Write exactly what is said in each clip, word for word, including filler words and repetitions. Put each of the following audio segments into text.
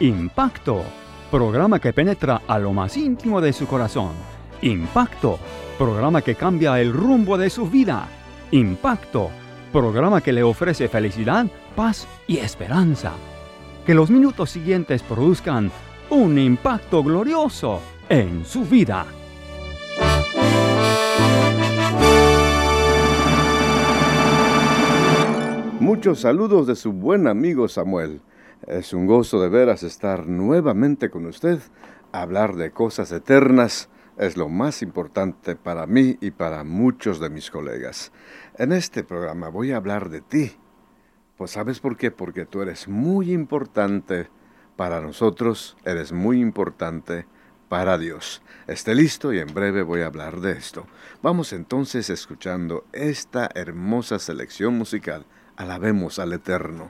Impacto, programa que penetra a lo más íntimo de su corazón. Impacto, programa que cambia el rumbo de su vida. Impacto, programa que le ofrece felicidad, paz y esperanza. Que los minutos siguientes produzcan un impacto glorioso en su vida. Muchos saludos de su buen amigo Samuel. Es un gozo de veras estar nuevamente con usted. Hablar de cosas eternas es lo más importante para mí y para muchos de mis colegas. En este programa voy a hablar de ti. Pues ¿sabes por qué? Porque tú eres muy importante para nosotros, eres muy importante para Dios. Esté listo y en breve voy a hablar de esto. Vamos entonces escuchando esta hermosa selección musical. Alabemos al Eterno.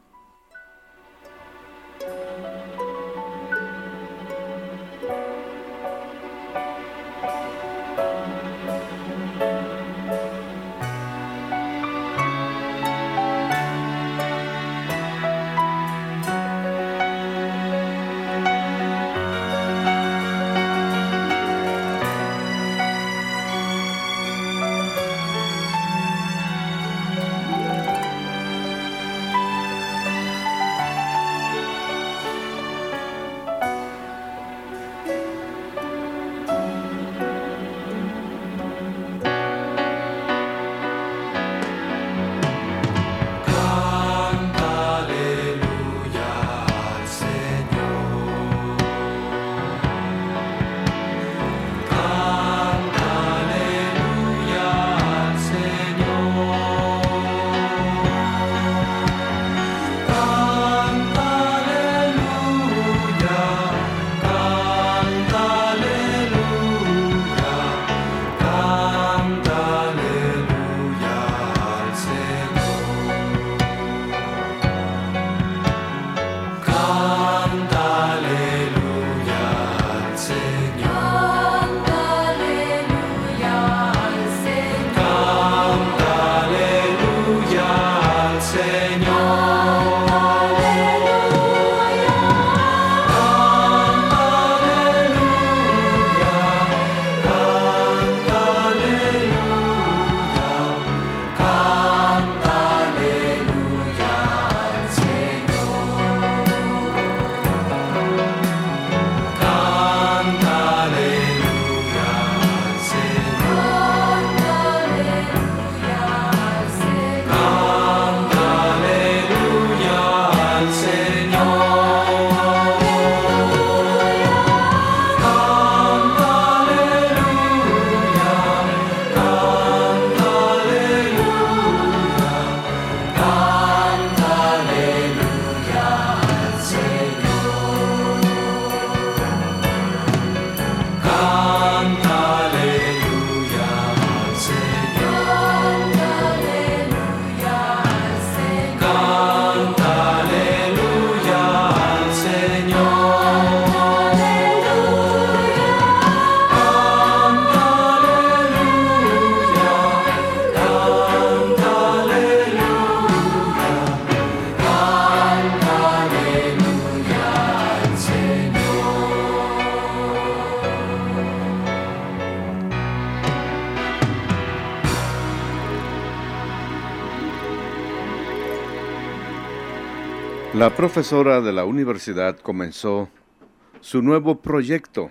La profesora de la universidad comenzó su nuevo proyecto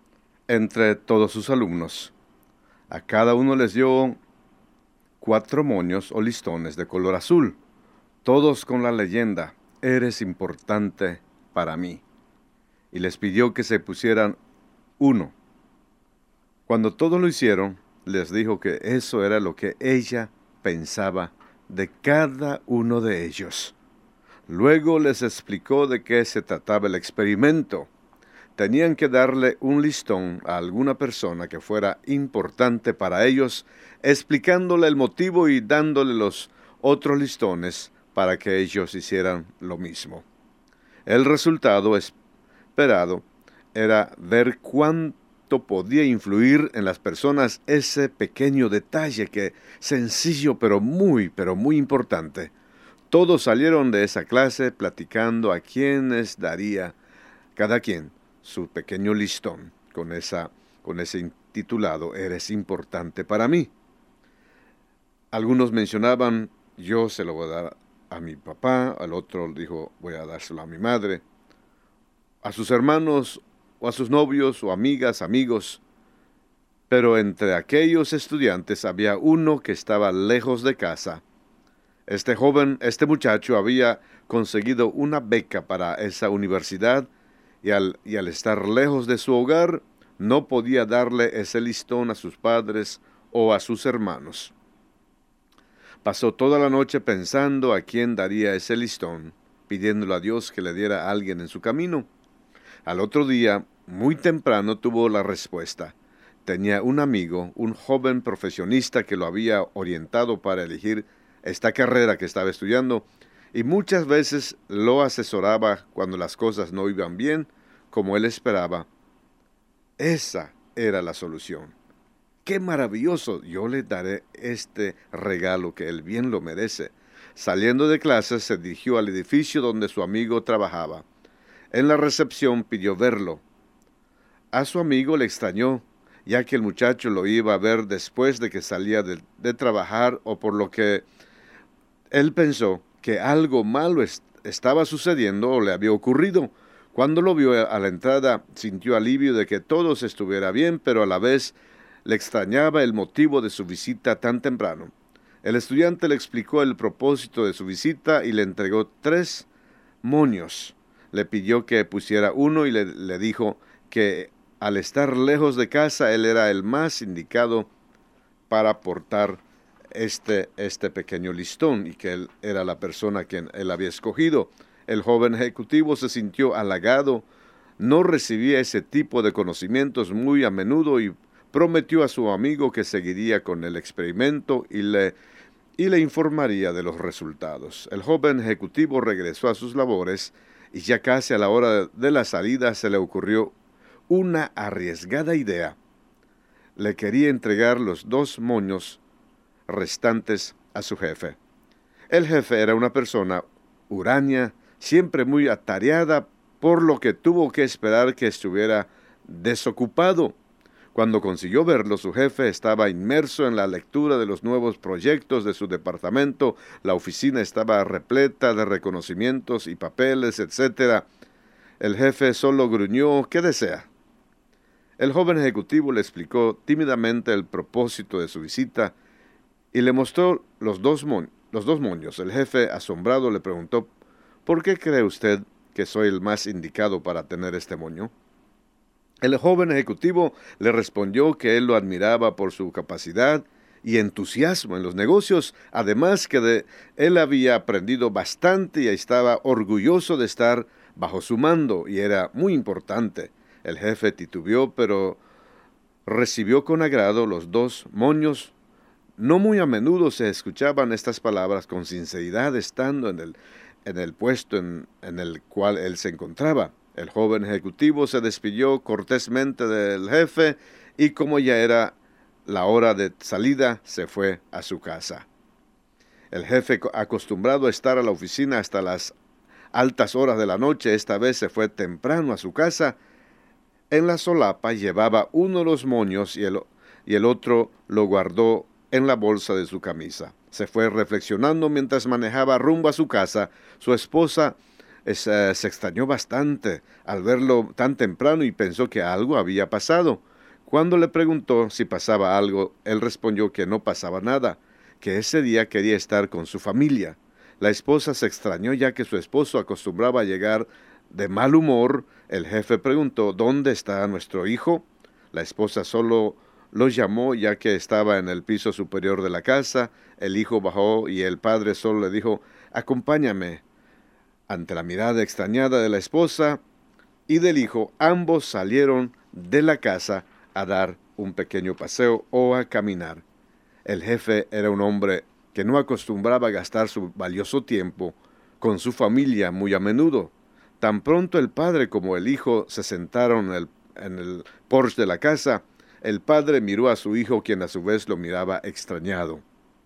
entre todos sus alumnos. A cada uno les dio cuatro moños o listones de color azul, todos con la leyenda, "Eres importante para mí". Y les pidió que se pusieran uno. Cuando todos lo hicieron, les dijo que eso era lo que ella pensaba de cada uno de ellos. Luego les explicó de qué se trataba el experimento. Tenían que darle un listón a alguna persona que fuera importante para ellos, explicándole el motivo y dándole los otros listones para que ellos hicieran lo mismo. El resultado esperado era ver cuánto podía influir en las personas ese pequeño detalle que, sencillo pero muy, pero muy importante. Todos salieron de esa clase platicando a quienes daría cada quien su pequeño listón con, esa, con ese intitulado «Eres importante para mí». Algunos mencionaban, yo se lo voy a dar a mi papá, al otro dijo, voy a dárselo a mi madre, a sus hermanos o a sus novios o amigas, amigos. Pero entre aquellos estudiantes había uno que estaba lejos de casa. Este joven, este muchacho había conseguido una beca para esa universidad y al, y al estar lejos de su hogar no podía darle ese listón a sus padres o a sus hermanos. Pasó toda la noche pensando a quién daría ese listón, pidiéndole a Dios que le diera a alguien en su camino. Al otro día, muy temprano, tuvo la respuesta. Tenía un amigo, un joven profesionista que lo había orientado para elegir esta carrera que estaba estudiando, y muchas veces lo asesoraba cuando las cosas no iban bien como él esperaba. Esa era la solución. ¡Qué maravilloso! Yo le daré este regalo que él bien lo merece. Saliendo de clase, se dirigió al edificio donde su amigo trabajaba. En la recepción pidió verlo. A su amigo le extrañó, ya que el muchacho lo iba a ver después de que salía de, de trabajar, o por lo que él pensó que algo malo est- estaba sucediendo o le había ocurrido. Cuando lo vio a la entrada, sintió alivio de que todo estuviera bien, pero a la vez le extrañaba el motivo de su visita tan temprano. El estudiante le explicó el propósito de su visita y le entregó tres moños. Le pidió que pusiera uno y le, le dijo que al estar lejos de casa, él era el más indicado para portar este, este pequeño listón y que él era la persona que él había escogido. El joven ejecutivo se sintió halagado, no recibía ese tipo de conocimientos muy a menudo y prometió a su amigo que seguiría con el experimento y le, y le informaría de los resultados. El joven ejecutivo regresó a sus labores y ya casi a la hora de la salida se le ocurrió una arriesgada idea. Le quería entregar los dos moños restantes a su jefe. El jefe era una persona huraña, siempre muy atareada, por lo que tuvo que esperar que estuviera desocupado. Cuando consiguió verlo, su jefe estaba inmerso en la lectura de los nuevos proyectos de su departamento. La oficina estaba repleta de reconocimientos y papeles, etcétera. El jefe solo gruñó, ¿qué desea? El joven ejecutivo le explicó tímidamente el propósito de su visita y le mostró los dos, mo- los dos moños. El jefe, asombrado, le preguntó, ¿por qué cree usted que soy el más indicado para tener este moño? El joven ejecutivo le respondió que él lo admiraba por su capacidad y entusiasmo en los negocios, además que de él había aprendido bastante y estaba orgulloso de estar bajo su mando y era muy importante. El jefe titubeó, pero recibió con agrado los dos moños. No muy a menudo se escuchaban estas palabras con sinceridad estando en el, en el puesto en, en el cual él se encontraba. El joven ejecutivo se despidió cortésmente del jefe y como ya era la hora de salida, se fue a su casa. El jefe, acostumbrado a estar a la oficina hasta las altas horas de la noche, esta vez se fue temprano a su casa. En la solapa llevaba uno de los moños y el, y el otro lo guardó en la bolsa de su camisa. Se fue reflexionando mientras manejaba rumbo a su casa. Su esposa Es, uh, se extrañó bastante al verlo tan temprano y pensó que algo había pasado. Cuando le preguntó si pasaba algo, él respondió que no pasaba nada, que ese día quería estar con su familia. La esposa se extrañó ya que su esposo acostumbraba a llegar de mal humor. El jefe preguntó, ¿dónde está nuestro hijo? La esposa solo lo llamó ya que estaba en el piso superior de la casa. El hijo bajó y el padre solo le dijo, acompáñame. Ante la mirada extrañada de la esposa y del hijo, ambos salieron de la casa a dar un pequeño paseo o a caminar. El jefe era un hombre que no acostumbraba a gastar su valioso tiempo con su familia muy a menudo. Tan pronto el padre como el hijo se sentaron en el, en el porche de la casa, el padre miró a su hijo, quien a su vez lo miraba extrañado.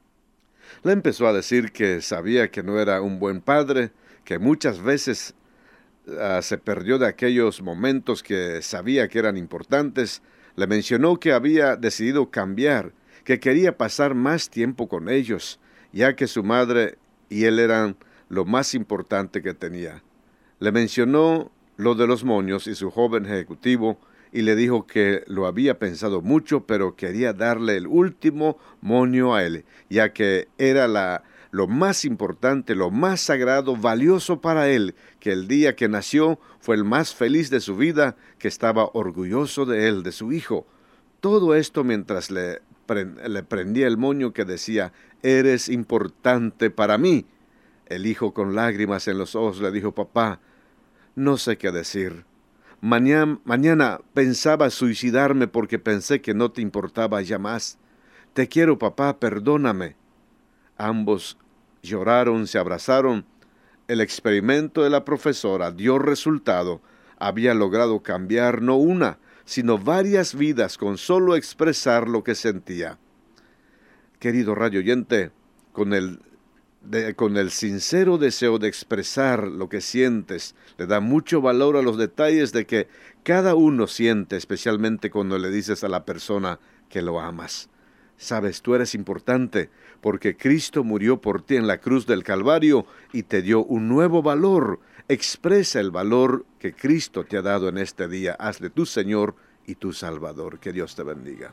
Le empezó a decir que sabía que no era un buen padre, que muchas veces uh, se perdió de aquellos momentos que sabía que eran importantes, le mencionó que había decidido cambiar, que quería pasar más tiempo con ellos, ya que su madre y él eran lo más importante que tenía. Le mencionó lo de los moños y su joven ejecutivo, y le dijo que lo había pensado mucho, pero quería darle el último moño a él, ya que era la, lo más importante, lo más sagrado, valioso para él, que el día que nació fue el más feliz de su vida, que estaba orgulloso de él, de su hijo. Todo esto mientras le, le prendía el moño que decía, eres importante para mí. El hijo con lágrimas en los ojos le dijo, papá, no sé qué decir. Mañana, mañana pensaba suicidarme porque pensé que no te importaba ya más. Te quiero, papá, perdóname. Ambos lloraron, se abrazaron. El experimento de la profesora dio resultado. Había logrado cambiar no una, sino varias vidas con solo expresar lo que sentía. Querido radio oyente, con el De, con el sincero deseo de expresar lo que sientes, le da mucho valor a los detalles de que cada uno siente, especialmente cuando le dices a la persona que lo amas. Sabes, tú eres importante porque Cristo murió por ti en la cruz del Calvario y te dio un nuevo valor. Expresa el valor que Cristo te ha dado en este día. Hazle tu Señor y tu Salvador. Que Dios te bendiga.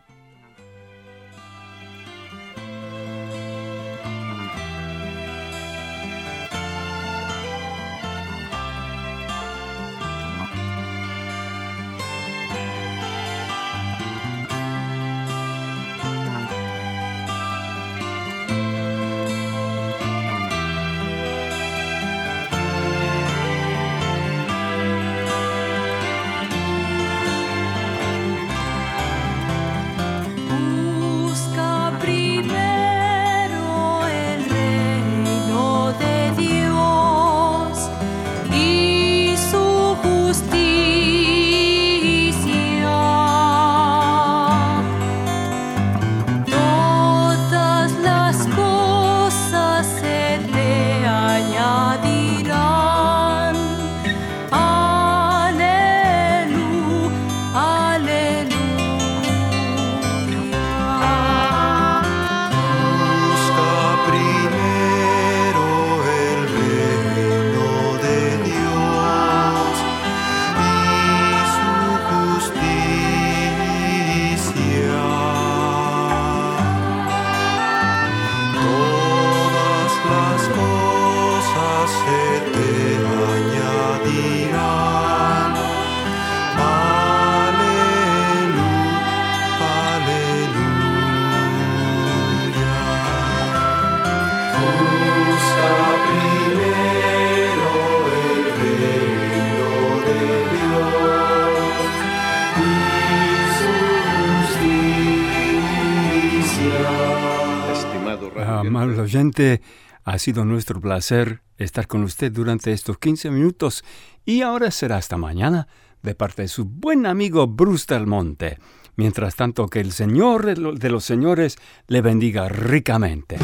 Amable oyente, ha sido nuestro placer estar con usted durante estos quince minutos y ahora será hasta mañana de parte de su buen amigo Bruce Del Monte. Mientras tanto, que el Señor de los señores le bendiga ricamente.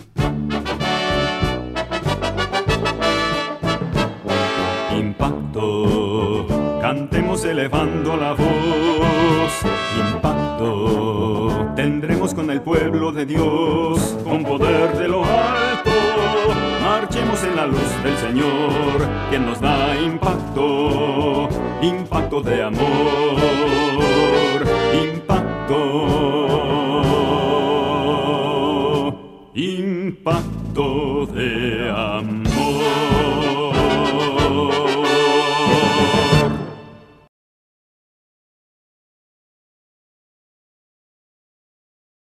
Impacto, cantemos elevando la voz. Impacto, tendremos con el pueblo de Dios, con poder de lo alto. Marchemos en la luz del Señor, quien nos da impacto, impacto de amor, impacto, impacto de amor.